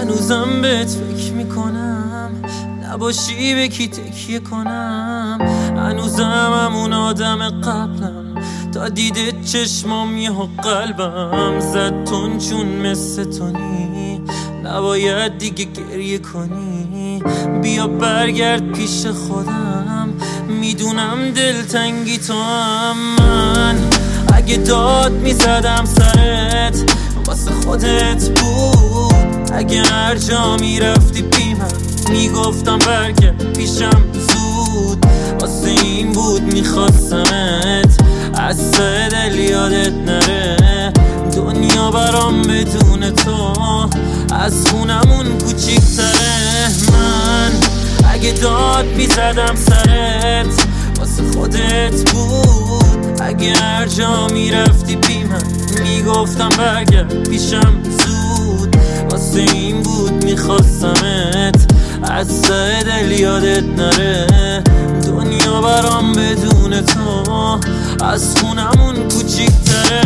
هنوزم بهت فکر میکنم، نباشی به کی تکیه کنم. هنوزم همون آدم قبلم، تا دیده چشمام یهو قلبم زد تون، چون مثل تونی نباید دیگه گریه کنی. بیا برگرد پیش خودم، میدونم دلتنگی تو هم. من اگه داد میزدم سرت واسه خودت بود، اگه هر جا میرفتی بی من میگفتم برگرد پیشم زود. واسه این بود میخواستمت از ته دل یادت نره. دنیا برام بدون تو از خونمون کوچیک‌تره. من اگه داد میزدم سرت واسه خودت بود، اگه هر جا میرفتی بی من میگفتم برگرد پیشم زود. واسه این بود میخواستمت از ته دل یادت نره. دنیا برام بدون تو از خونمون کوچیک‌تره.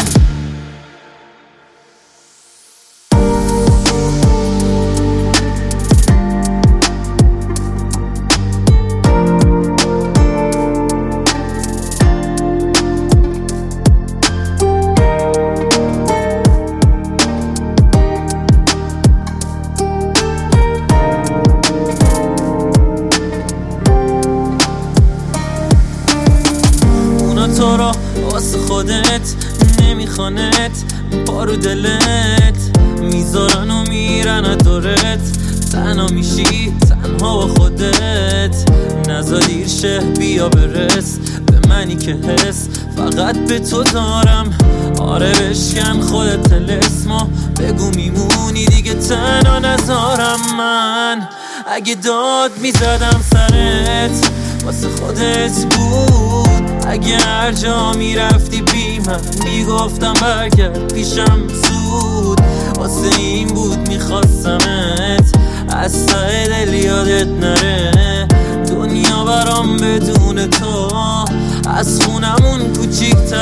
تو رو واسه خودت نمیخوانت، بارو دلت میذارن و میرن دورت. تنها میشی تنها با خودت، نزا دیر شه بیا برس به منی که حس فقط به تو دارم. آره بشکن خودت تلسمو بگو میمونی دیگه تنها نذارم. من اگه داد میزدم سرت واسه خودت بود، اگه هر جا میرفتی بی من میگفتم برگرد پیشم زود. واسه این بود میخواستمت از ته دل یادت نره. دنیا برام بدون تو از خونمون کوچیک‌تره.